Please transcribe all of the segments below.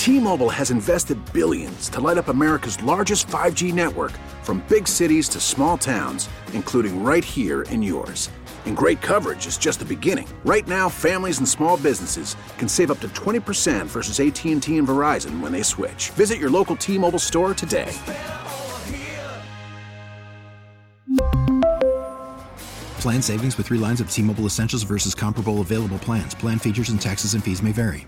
T-Mobile has invested billions to light up America's largest 5G network, from big cities to small towns, including right here in yours. And great coverage is just the beginning. Right now, families and small businesses can save up to 20% versus AT&T and Verizon when they switch. Visit your local T-Mobile store today. Plan savings with 3 lines of T-Mobile Essentials versus comparable available plans. Plan features and taxes and fees may vary.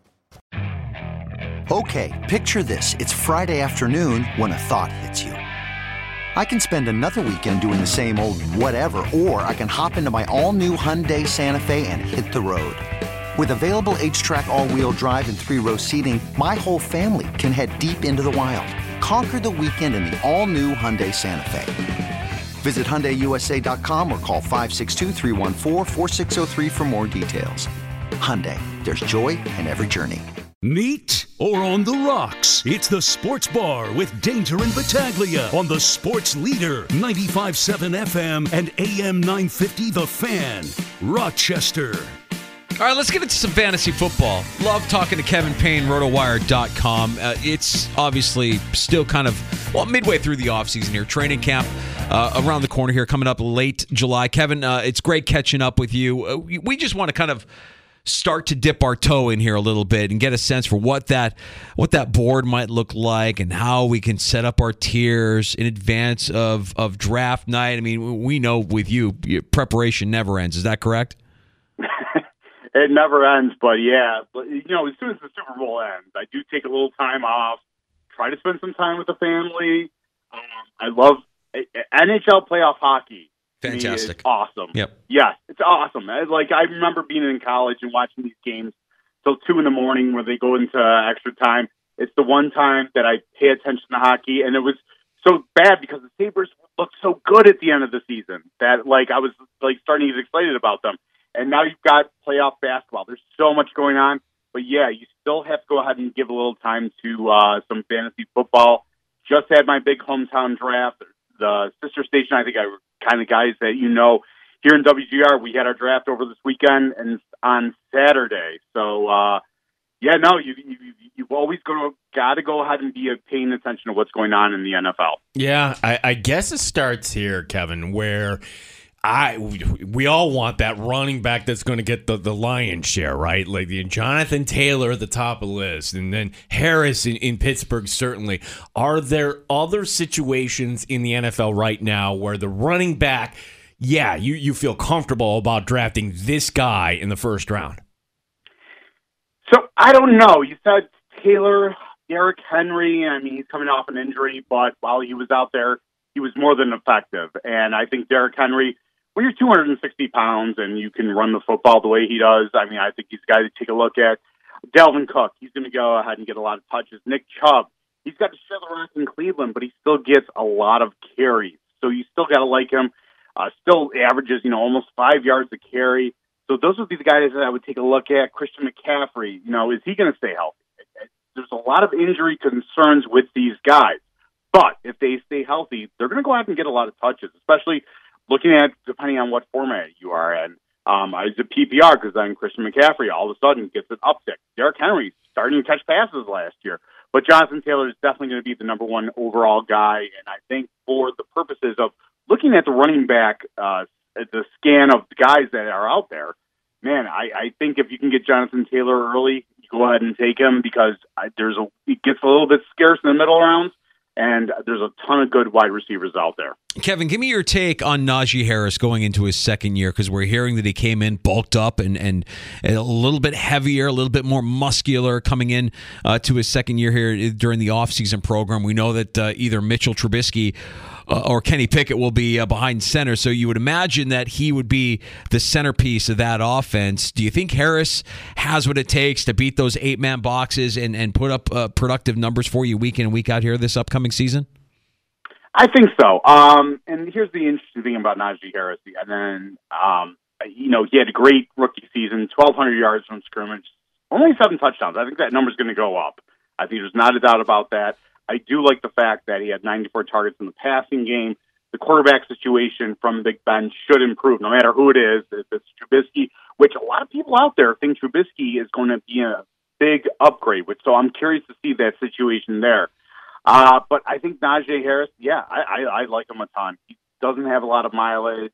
Okay, picture this. It's Friday afternoon when a thought hits you. I can spend another weekend doing the same old whatever, or I can hop into my all-new Hyundai Santa Fe and hit the road. With available H-Track all-wheel drive and 3-row seating, my whole family can head deep into the wild. Conquer the weekend in the all-new Hyundai Santa Fe. Visit HyundaiUSA.com or call 562-314-4603 for more details. Hyundai, there's joy in every journey. Neat or on the rocks? It's the Sports Bar with Danger and Battaglia on the Sports Leader, 95.7 FM and AM 950 The Fan, Rochester. All right, let's get into some fantasy football. Love talking to Kevin Payne, rotowire.com. It's obviously still kind of, midway through the offseason here. Training camp around the corner here, coming up late July. Kevin, it's great catching up with you. We just want to kind of start to dip our toe in here a little bit and get a sense for what that board might look like and how we can set up our tiers in advance of draft night. I mean, we know with you, preparation never ends. Is that correct? It never ends, but yeah, as soon as the Super Bowl ends, I do take a little time off, try to spend some time with the family. I love NHL playoff hockey. Fantastic. It's awesome. Yep. Yes, it's awesome. I remember being in college and watching these games till 2 a.m. where they go into extra time. It's the one time that I pay attention to hockey, and it was so bad because the Sabres looked so good at the end of the season that I was starting to get excited about them. And now you've got playoff basketball. There's so much going on. But, yeah, you still have to go ahead and give a little time to some fantasy football. Just had my big hometown draft. The sister station, I think I were kind of guys that here in WGR, we had our draft over this weekend and on Saturday. So, you've always got to go ahead and be paying attention to what's going on in the NFL. Yeah, I guess it starts here, Kevin, where we all want that running back that's going to get the lion's share, right? Like Jonathan Taylor at the top of the list, and then Harris in Pittsburgh, certainly. Are there other situations in the NFL right now where the running back, you feel comfortable about drafting this guy in the first round? So, I don't know. You said Taylor, Derrick Henry. I mean, he's coming off an injury, but while he was out there, he was more than effective. And I think Derrick Henry, when you're 260 pounds and you can run the football the way he does, I mean, I think he's a guy to take a look at. Dalvin Cook, he's going to go ahead and get a lot of touches. Nick Chubb, he's got to share the rock in Cleveland, but he still gets a lot of carries. So you still got to like him. Still averages, almost 5 yards a carry. So those would be the guys that I would take a look at. Christian McCaffrey, is he going to stay healthy? There's a lot of injury concerns with these guys. But if they stay healthy, they're going to go out and get a lot of touches, especially looking at depending on what format you are in. I was a PPR because then Christian McCaffrey all of a sudden gets an uptick. Derrick Henry starting to catch passes last year. But Jonathan Taylor is definitely going to be the number one overall guy. And I think for the purposes of looking at the running back, the scan of the guys that are out there, man, I think if you can get Jonathan Taylor early, you go ahead and take him because it gets a little bit scarce in the middle rounds. And there's a ton of good wide receivers out there. Kevin, give me your take on Najee Harris going into his second year, because we're hearing that he came in bulked up and a little bit heavier, a little bit more muscular coming in to his second year here during the offseason program. We know that either Mitchell Trubisky or Kenny Pickett will be behind center, so you would imagine that he would be the centerpiece of that offense. Do you think Harris has what it takes to beat those 8-man boxes and put up productive numbers for you week in and week out here this upcoming season? I think so. And here's the interesting thing about Najee Harris. And then, he had a great rookie season, 1,200 yards from scrimmage, only 7 touchdowns. I think that number's going to go up. I think there's not a doubt about that. I do like the fact that he had 94 targets in the passing game. The quarterback situation from Big Ben should improve, no matter who it is. If it's Trubisky, which a lot of people out there think Trubisky is going to be a big upgrade, so I'm curious to see that situation there. But I think Najee Harris, I like him a ton. He doesn't have a lot of mileage.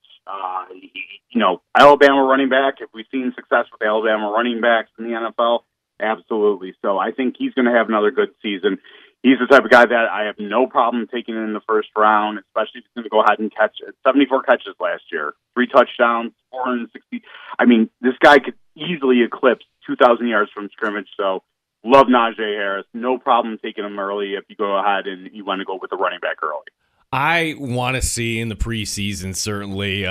Alabama running back, if we've seen success with Alabama running backs in the NFL, absolutely. So I think he's going to have another good season. He's the type of guy that I have no problem taking in the first round, especially if he's going to go ahead and catch 74 catches last year, 3 touchdowns, 460. I mean, this guy could easily eclipse 2,000 yards from scrimmage. So love Najee Harris. No problem taking him early if you go ahead and you want to go with the running back early. I want to see in the preseason, certainly,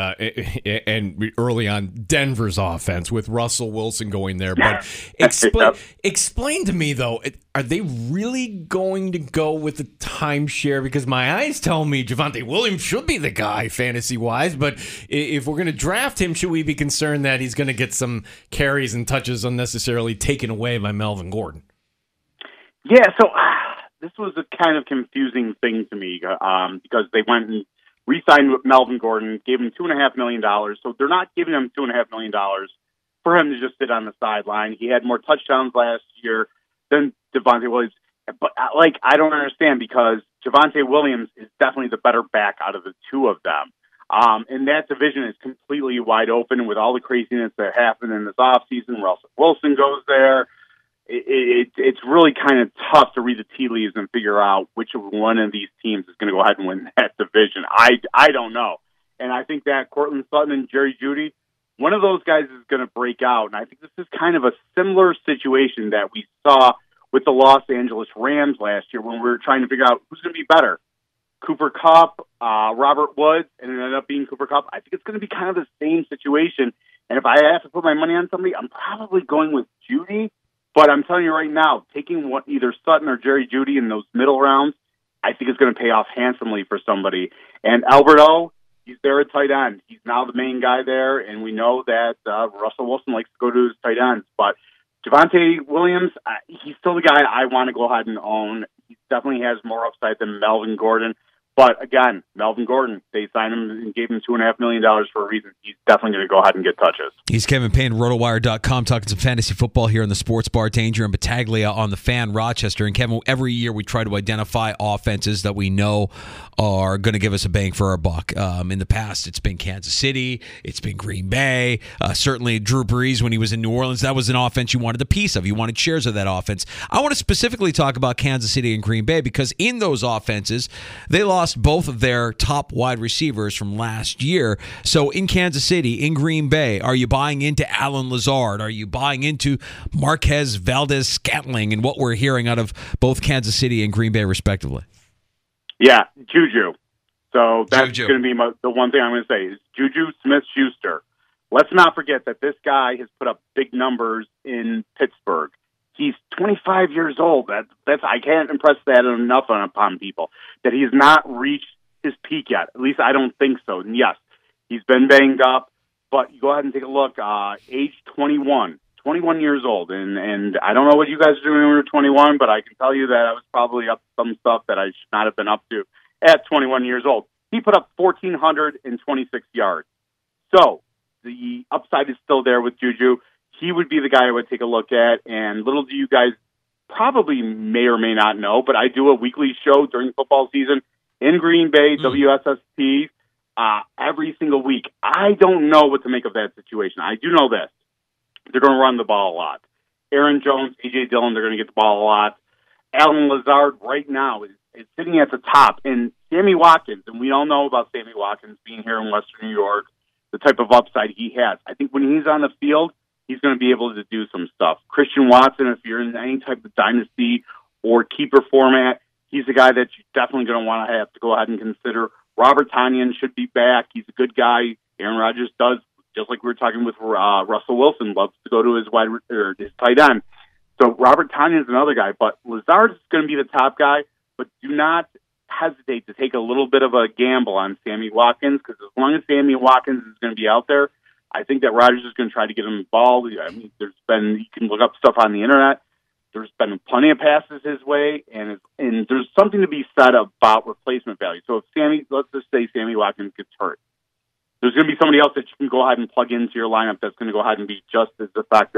and early on, Denver's offense with Russell Wilson going there. But explain to me, though, are they really going to go with the timeshare? Because my eyes tell me Javonte Williams should be the guy fantasy-wise, but if we're going to draft him, should we be concerned that he's going to get some carries and touches unnecessarily taken away by Melvin Gordon? Yeah, so this was a kind of confusing thing to me because they went and re-signed with Melvin Gordon, gave him $2.5 million. So they're not giving him $2.5 million for him to just sit on the sideline. He had more touchdowns last year than Javonte Williams. But, I don't understand because Javonte Williams is definitely the better back out of the two of them. And that division is completely wide open with all the craziness that happened in this offseason. Russell Wilson goes there. It's really kind of tough to read the tea leaves and figure out which one of these teams is going to go ahead and win that division. I don't know. And I think that Cortland Sutton and Jerry Jeudy, one of those guys is going to break out. And I think this is kind of a similar situation that we saw with the Los Angeles Rams last year when we were trying to figure out who's going to be better. Cooper Kupp, Robert Woods, and it ended up being Cooper Kupp. I think it's going to be kind of the same situation. And if I have to put my money on somebody, I'm probably going with Jeudy. But I'm telling you right now, taking either Sutton or Jerry Jeudy in those middle rounds, I think it's going to pay off handsomely for somebody. And Alberto, he's there at tight end. He's now the main guy there, and we know that Russell Wilson likes to go to his tight ends. But Javonte Williams, he's still the guy I want to go ahead and own. He definitely has more upside than Melvin Gordon. But again, Melvin Gordon, they signed him and gave him $2.5 million for a reason. He's definitely going to go ahead and get touches. He's Kevin Payne, RotoWire.com, talking some fantasy football here in the Sports Bar. Danger and Battaglia on the Fan Rochester. And Kevin, every year we try to identify offenses that we know are going to give us a bang for our buck. In the past, it's been Kansas City, it's been Green Bay, certainly Drew Brees when he was in New Orleans. That was an offense you wanted a piece of. You wanted shares of that offense. I want to specifically talk about Kansas City and Green Bay because in those offenses, they lost both of their top wide receivers from last year. So in Kansas City, in Green Bay, are you buying into Alan Lazard? Are you buying into Marquez Valdez-Scantling and what we're hearing out of both Kansas City and Green Bay respectively? Yeah, Juju. So that's going to be the one thing I'm going to say is Juju Smith-Schuster. Let's not forget that this guy has put up big numbers in Pittsburgh. He's 25 years old. That's I can't impress that enough upon people that he's not reached his peak yet. At least I don't think so. And yes, he's been banged up, but you go ahead and take a look. Age 21 years old, and I don't know what you guys are doing when you're 21, but I can tell you that I was probably up to some stuff that I should not have been up to at 21 years old. He put up 1,426 yards. So the upside is still there with Juju. He would be the guy I would take a look at, and little do you guys probably may or may not know, but I do a weekly show during football season in Green Bay, WSSP, every single week. I don't know what to make of that situation. I do know this. They're going to run the ball a lot. Aaron Jones, A.J. Dillon, they're going to get the ball a lot. Alan Lazard right now is sitting at the top. And Sammy Watkins, and we all know about Sammy Watkins being here in Western New York, the type of upside he has. I think when he's on the field, he's going to be able to do some stuff. Christian Watson, if you're in any type of dynasty or keeper format, he's a guy that you're definitely going to want to have to go ahead and consider. Robert Tonyan should be back. He's a good guy. Aaron Rodgers does, just like we were talking with Russell Wilson, loves to go to his his tight end. So Robert Tonyan is another guy, but Lazard is going to be the top guy, but do not hesitate to take a little bit of a gamble on Sammy Watkins, because as long as Sammy Watkins is going to be out there, I think that Rodgers is going to try to get him the ball. I mean, you can look up stuff on the internet. There's been plenty of passes his way, and there's something to be said about replacement value. So if let's just say Sammy Watkins gets hurt, there's going to be somebody else that you can go ahead and plug into your lineup that's going to go ahead and be just as effective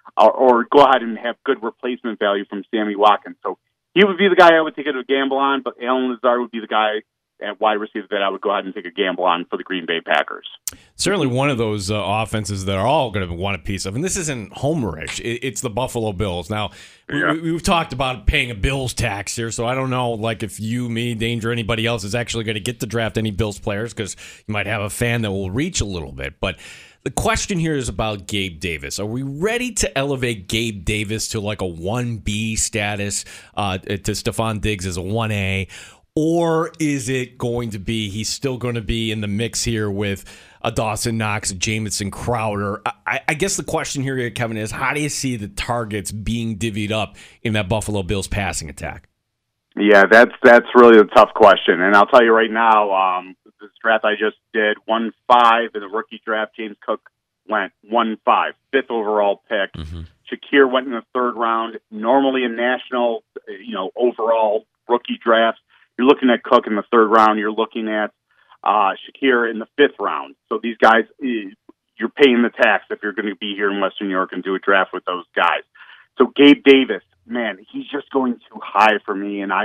or go ahead and have good replacement value from Sammy Watkins. So he would be the guy I would take a gamble on, but Allen Lazard would be the guy at wide receiver that I would go ahead and take a gamble on for the Green Bay Packers. Certainly one of those offenses that are all going to want a piece of, and this isn't homerish. It's the Buffalo Bills. Now, we've talked about paying a Bills tax here, so I don't know, like if you, me, Danger, anybody else is actually going to get to draft any Bills players, because you might have a fan that will reach a little bit. But the question here is about Gabe Davis. Are we ready to elevate Gabe Davis to like a 1B status, to Stephon Diggs as a 1A? Or is it going to be he's still going to be in the mix here with a Dawson Knox, a Jamison Crowder? I guess the question here, Kevin, is how do you see the targets being divvied up in that Buffalo Bills passing attack? Yeah, that's really a tough question. And I'll tell you right now, this draft I just did, 1-5 in the rookie draft, James Cook went 1-5, 5th overall pick. Mm-hmm. Shakir went in the 3rd round. Normally in national, overall rookie drafts, you're looking at Cook in the 3rd round. You're looking at Shakir in the 5th round. So these guys, you're paying the tax if you're going to be here in Western New York and do a draft with those guys. So Gabe Davis, man, he's just going too high for me, and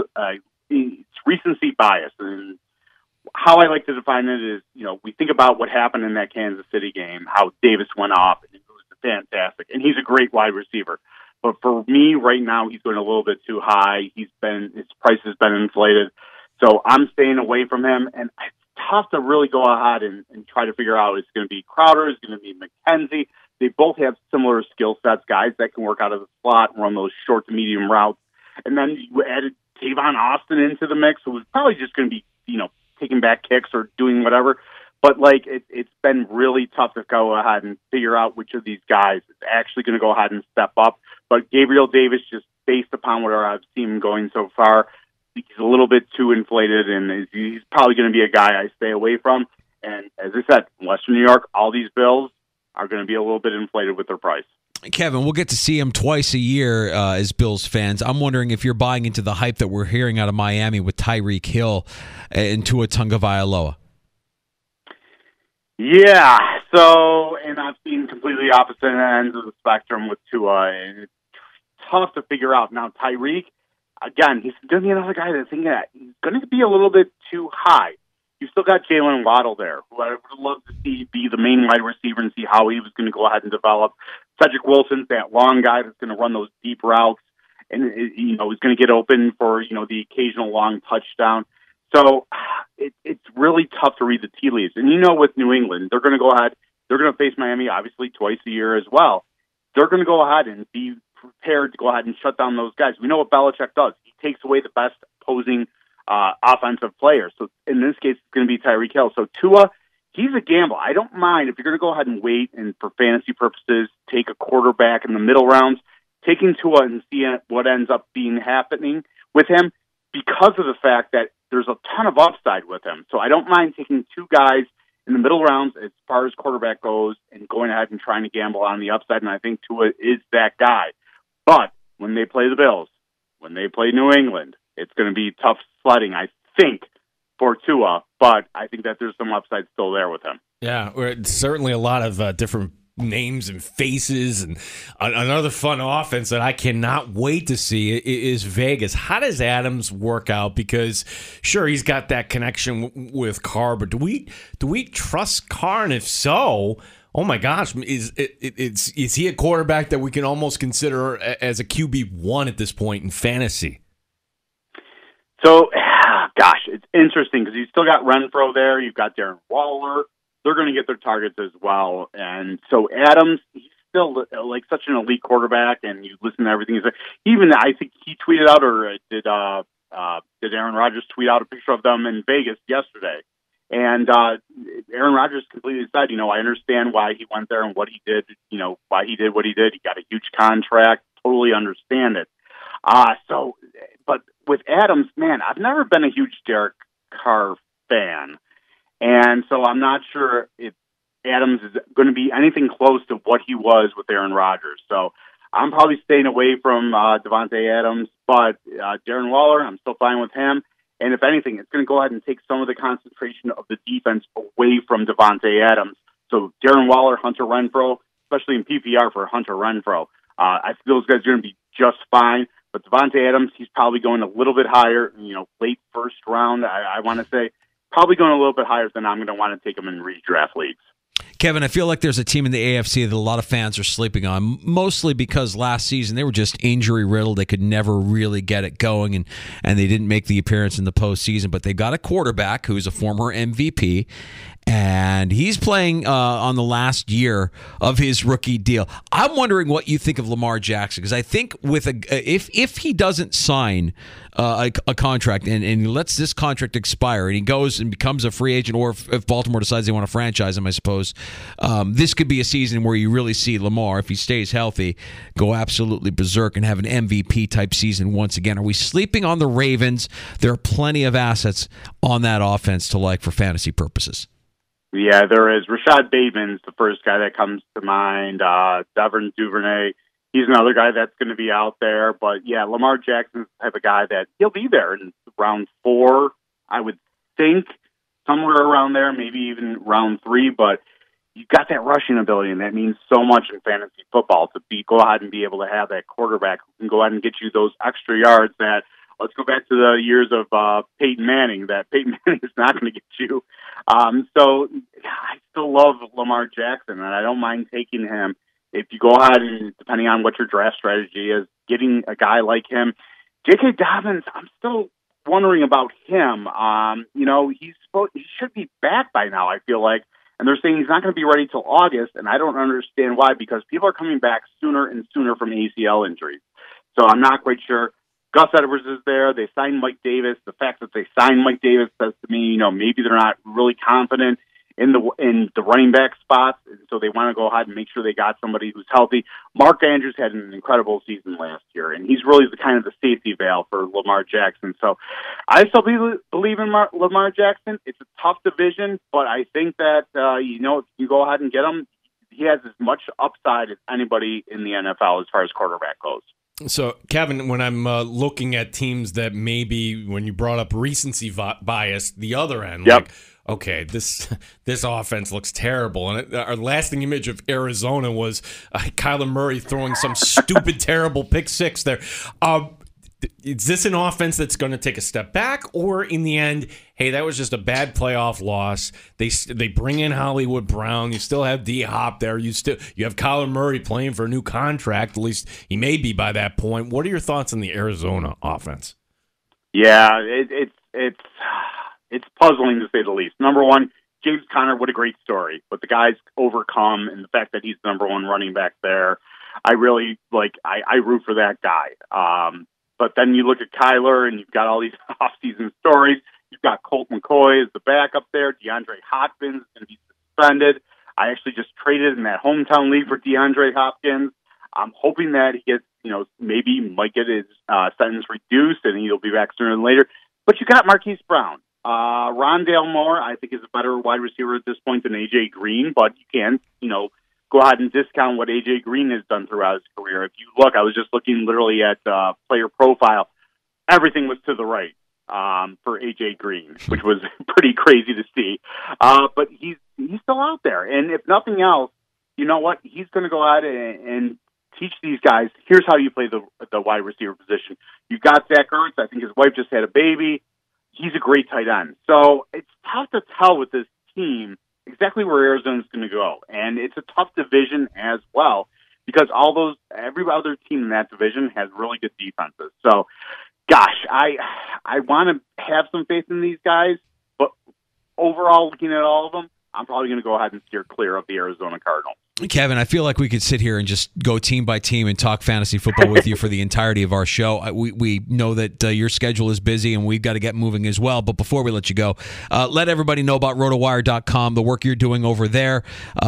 it's recency bias. And how I like to define it is, we think about what happened in that Kansas City game, how Davis went off, and it was fantastic, and he's a great wide receiver. But for me, right now, he's going a little bit too high. His price has been inflated. So I'm staying away from him. And it's tough to really go ahead and try to figure out, it's going to be Crowder, it's going to be McKenzie. They both have similar skill sets, guys that can work out of the slot and run those short to medium routes. And then you added Tavon Austin into the mix, who was probably just going to be, taking back kicks or doing whatever. But, it's been really tough to go ahead and figure out which of these guys is actually going to go ahead and step up. But Gabriel Davis, just based upon what I've seen him going so far, he's a little bit too inflated, and he's probably going to be a guy I stay away from. And as I said, in Western New York, all these Bills are going to be a little bit inflated with their price. Kevin, we'll get to see him twice a year as Bills fans. I'm wondering if you're buying into the hype that we're hearing out of Miami with Tyreek Hill and Tua Tagovailoa. Yeah, and I've seen completely opposite ends of the spectrum with Tua, and it's tough to figure out. Now, Tyreek, again, he's going to be another guy that's thinking that he's going to be a little bit too high. You've still got Jalen Waddle there, who I would love to see be the main wide receiver and see how he was going to go ahead and develop. Cedric Wilson's that long guy that's going to run those deep routes, and he's going to get open for the occasional long touchdown. So it's really tough to read the tea leaves. And with New England, they're going to go ahead. They're going to face Miami, obviously, twice a year as well. They're going to go ahead and be prepared to go ahead and shut down those guys. We know what Belichick does. He takes away the best opposing offensive players. So in this case, it's going to be Tyreek Hill. So Tua, he's a gamble. I don't mind if you're going to go ahead and wait and for fantasy purposes, take a quarterback in the middle rounds, taking Tua and seeing what ends up being happening with him because of the fact that there's a ton of upside with him. So I don't mind taking 2 guys in the middle rounds as far as quarterback goes and going ahead and trying to gamble on the upside. And I think Tua is that guy. But when they play the Bills, when they play New England, it's going to be tough sledding, I think, for Tua. But I think that there's some upside still there with him. Yeah, certainly a lot of different names and faces, and another fun offense that I cannot wait to see is Vegas. How does Adams work out? Because sure, he's got that connection with Carr, but do we trust Carr? And if so, oh my gosh, is he a quarterback that we can almost consider as a QB1 at this point in fantasy? So, gosh, it's interesting because you've still got Renfro there. You've got Darren Waller. They're going to get their targets as well. And so Adams, he's still such an elite quarterback, and you listen to everything he said. Even I think he tweeted out, or did Aaron Rodgers tweet out a picture of them in Vegas yesterday? And Aaron Rodgers completely said, I understand why he went there and what he did, why he did what he did. He got a huge contract. Totally understand it. But with Adams, man, I've never been a huge Derek Carr fan. And so I'm not sure if Adams is going to be anything close to what he was with Aaron Rodgers. So I'm probably staying away from Devontae Adams, but Darren Waller, I'm still fine with him. And if anything, it's going to go ahead and take some of the concentration of the defense away from Devontae Adams. So Darren Waller, Hunter Renfrow, especially in PPR for Hunter Renfrow. I think those guys are going to be just fine. But Devontae Adams, he's probably going a little bit higher, late first round, I want to say. Probably going a little bit higher than I'm going to want to take him in redraft leagues. Kevin, I feel like there's a team in the AFC that a lot of fans are sleeping on, mostly because last season they were just injury-riddled. They could never really get it going, and they didn't make the appearance in the postseason. But they've got a quarterback who's a former MVP, and he's playing on the last year of his rookie deal. I'm wondering what you think of Lamar Jackson, because I think with if he doesn't sign a contract and lets this contract expire and he goes and becomes a free agent, or if Baltimore decides they want to franchise him, I suppose, this could be a season where you really see Lamar, if he stays healthy, go absolutely berserk and have an MVP-type season once again. Are we sleeping on the Ravens? There are plenty of assets on that offense to like for fantasy purposes. Yeah, there is. Rashad Bateman's the first guy that comes to mind. Devin Duvernay, he's another guy that's going to be out there. But, yeah, Lamar Jackson's the type of guy that he'll be there in round 4, I would think, somewhere around there, maybe even round 3. But you've got that rushing ability, and that means so much in fantasy football to go ahead and be able to have that quarterback who can go ahead and get you those extra yards that, let's go back to the years of Peyton Manning, that Peyton Manning is not going to get you. So I still love Lamar Jackson, and I don't mind taking him. If you go ahead and, depending on what your draft strategy is, getting a guy like him. J.K. Dobbins, I'm still wondering about him. He should be back by now, I feel like. And they're saying he's not going to be ready till August, and I don't understand why, because people are coming back sooner and sooner from ACL injuries. So I'm not quite sure. Gus Edwards is there. They signed Mike Davis. The fact that they signed Mike Davis says to me, maybe they're not really confident in the running back spots, so they want to go ahead and make sure they got somebody who's healthy. Mark Andrews had an incredible season last year, and he's really the kind of the safety valve for Lamar Jackson. So I still believe in Lamar Jackson. It's a tough division, but I think that if you go ahead and get him, he has as much upside as anybody in the NFL as far as quarterback goes. So, Kevin, when I'm looking at teams that maybe, when you brought up recency bias, the other end, yep. Okay, this offense looks terrible. And our lasting image of Arizona was Kyler Murray throwing some stupid, terrible pick six there. Is this an offense that's going to take a step back, or in the end, hey, that was just a bad playoff loss? They bring in Hollywood Brown. You still have D-Hop there. You have Kyler Murray playing for a new contract. At least he may be by that point. What are your thoughts on the Arizona offense? Yeah, it's puzzling to say the least. Number one, James Conner, what a great story. But the guy's overcome, and the fact that he's the number one running back there, I really I root for that guy. But then you look at Kyler, and you've got all these off-season stories. You've got Colt McCoy as the backup there. DeAndre Hopkins is going to be suspended. I actually just traded in that hometown league for DeAndre Hopkins. I'm hoping that he gets, maybe might get his sentence reduced, and he'll be back sooner than later. But you got Marquise Brown. Rondale Moore, I think, is a better wide receiver at this point than A.J. Green, but you can't, go ahead and discount what A.J. Green has done throughout his career. If you look, I was just looking literally at player profile. Everything was to the right for A.J. Green, which was pretty crazy to see. But he's still out there. And if nothing else, you know what? He's going to go out and teach these guys, here's how you play the wide receiver position. You got Zach Ertz. I think his wife just had a baby. He's a great tight end. So it's tough to tell with this team exactly where Arizona's going to go. And it's a tough division as well, because every other team in that division has really good defenses. So, gosh, I want to have some faith in these guys, but overall, looking at all of them, I'm probably going to go ahead and steer clear of the Arizona Cardinals. Kevin, I feel like we could sit here and just go team by team and talk fantasy football with you for the entirety of our show. We know that your schedule is busy and we've got to get moving as well. But before we let you go, let everybody know about rotowire.com, the work you're doing over there,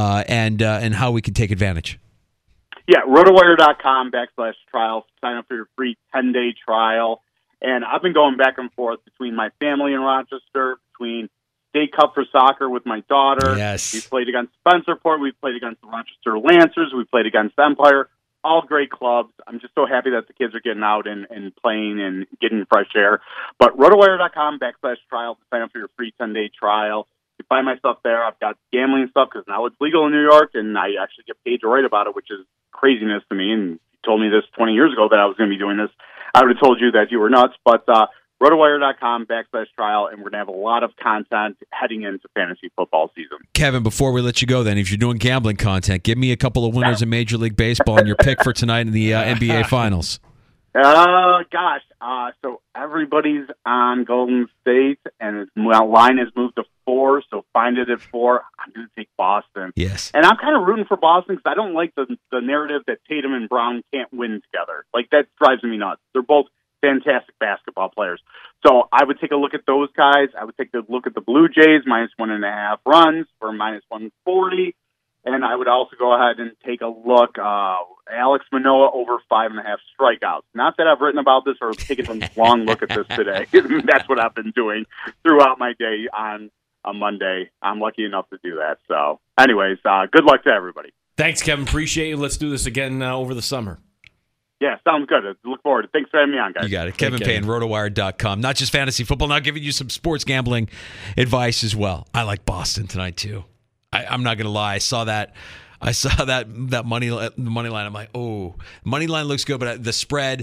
and how we can take advantage. Yeah, rotowire.com/trial. Sign up for your free 10-day trial. And I've been going back and forth between my family in Rochester, between State Cup for soccer with my daughter. Yes. We played against Spencerport. We played against the Rochester Lancers. We played against Empire. All great clubs. I'm just so happy that the kids are getting out and playing and getting fresh air. But rotowire.com/trial to sign up for your free 10-day trial. You find my stuff there. I've got gambling stuff because now it's legal in New York, and I actually get paid to write about it, which is craziness to me. And you told me this 20 years ago that I was going to be doing this, I would have told you that you were nuts. But rotowire.com/trial, and we're going to have a lot of content heading into fantasy football season. Kevin, before we let you go, then, if you're doing gambling content, give me a couple of winners in Major League Baseball and your pick for tonight in the NBA Finals. Gosh. So everybody's on Golden State, and its line has moved to 4, so find it at 4. I'm going to take Boston. Yes. And I'm kind of rooting for Boston because I don't like the narrative that Tatum and Brown can't win together. Like, that drives me nuts. They're both fantastic basketball players. So I would take a look at those guys. I would take a look at the Blue Jays, -1.5 runs for -140. And I would also go ahead and take a look, Alex Manoah over 5.5 strikeouts. Not that I've written about this or taken a long look at this today. That's what I've been doing throughout my day on a Monday. I'm lucky enough to do that. So anyways, good luck to everybody. Thanks, Kevin. Appreciate you. Let's do this again over the summer. Yeah, sounds good. Look forward to it. Thanks for having me on, guys. You got it. Kevin Payne, rotowire.com. Not just fantasy football, now giving you some sports gambling advice as well. I like Boston tonight, too. I'm not going to lie. I saw that money line. I'm like, oh, money line looks good, but the spread,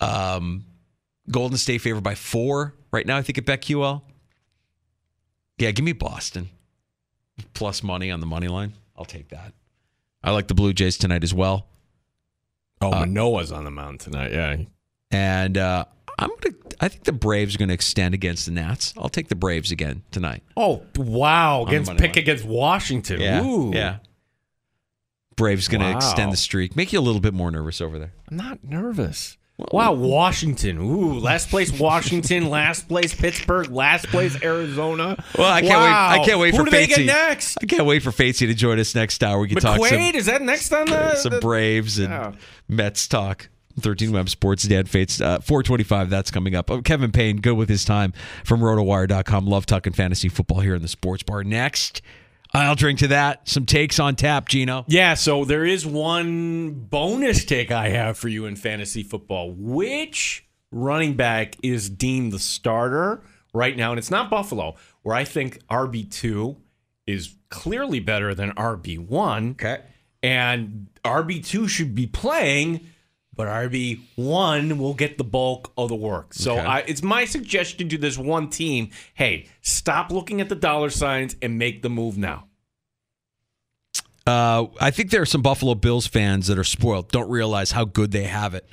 Golden State favored by 4 right now, I think, at BetQL. Yeah, give me Boston. Plus money on the money line. I'll take that. I like the Blue Jays tonight as well. Oh, Manoah's on the mound tonight, yeah. And I think the Braves are going to extend against the Nats. I'll take the Braves again tonight. Oh, wow. Against Washington. Yeah. Ooh. Yeah. Braves going to extend the streak. Make you a little bit more nervous over there. I'm not nervous. Wow, Washington. Ooh, last place Washington, last place Pittsburgh, last place Arizona. Well, I can't wait for Who do they Fatesy. get next? I can't wait for Fatesy to join us next hour. We can talk Is that next on some Braves and Mets talk. 13 Web Sports, Dan Fates, 425, that's coming up. Oh, Kevin Payne, good with his time from rotowire.com. Love talking fantasy football here in the sports bar. Next, I'll drink to that. Some takes on tap, Gino. Yeah, so there is one bonus take I have for you in fantasy football. Which running back is deemed the starter right now? And it's not Buffalo, where I think RB2 is clearly better than RB1. Okay. And RB2 should be playing, but RB1 will get the bulk of the work. So it's my suggestion to this one team, hey, stop looking at the dollar signs and make the move now. I think there are some Buffalo Bills fans that are spoiled, don't realize how good they have it.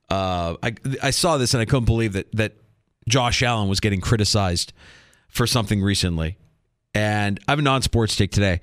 I saw this and I couldn't believe that Josh Allen was getting criticized for something recently. And I have a non-sports take today.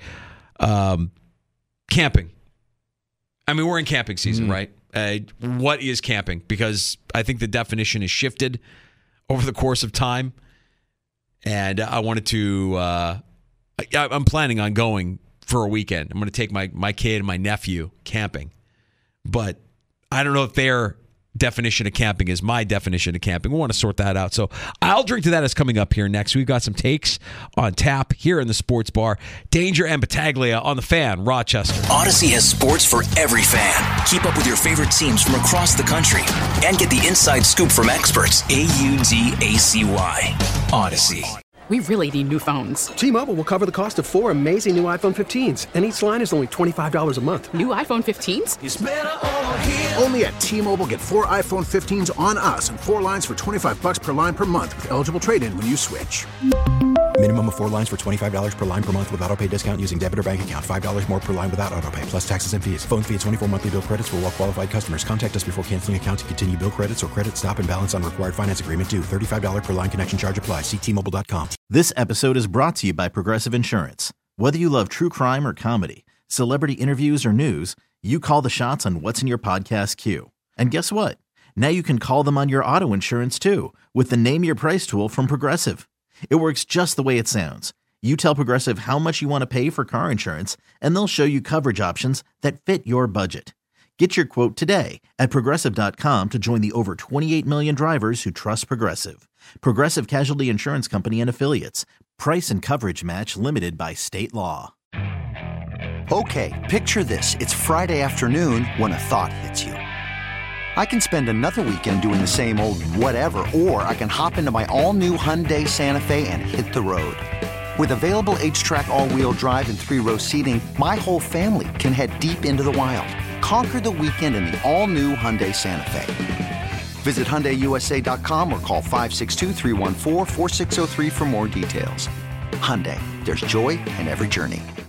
Camping. I mean, we're in camping season, right? What is camping? Because I think the definition has shifted over the course of time. And I wanted to, I'm planning on going for a weekend. I'm going to take my kid and my nephew camping. But I don't know if their definition of camping is my definition of camping. We want to sort that out. So I'll drink to that is coming up here next. We've got some takes on tap here in the sports bar. Danger and Battaglia on the Fan, Rochester. Odyssey has sports for every fan. Keep up with your favorite teams from across the country and get the inside scoop from experts. AUDACY. Odyssey. We really need new phones. T-Mobile will cover the cost of 4 amazing new iPhone 15s, and each line is only $25 a month. New iPhone 15s? It's better over here. Only at T-Mobile, get 4 iPhone 15s on us and 4 lines for $25 per line per month with eligible trade-in when you switch. Minimum of 4 lines for $25 per line per month with autopay discount using debit or bank account. $5 more per line without autopay, plus taxes and fees. Phone fee at 24 monthly bill credits for well-qualified customers. Contact us before canceling account to continue bill credits or credit stop and balance on required finance agreement due. $35 per line connection charge applies. See T-Mobile.com. This episode is brought to you by Progressive Insurance. Whether you love true crime or comedy, celebrity interviews or news, you call the shots on what's in your podcast queue. And guess what? Now you can call them on your auto insurance too with the Name Your Price tool from Progressive. It works just the way it sounds. You tell Progressive how much you want to pay for car insurance, and they'll show you coverage options that fit your budget. Get your quote today at Progressive.com to join the over 28 million drivers who trust Progressive. Progressive Casualty Insurance Company and Affiliates. Price and coverage match limited by state law. Okay, picture this. It's Friday afternoon when a thought hits you. I can spend another weekend doing the same old whatever, or I can hop into my all-new Hyundai Santa Fe and hit the road. With available H-Track all-wheel drive and 3-row seating, my whole family can head deep into the wild. Conquer the weekend in the all-new Hyundai Santa Fe. Visit HyundaiUSA.com or call 562-314-4603 for more details. Hyundai, there's joy in every journey.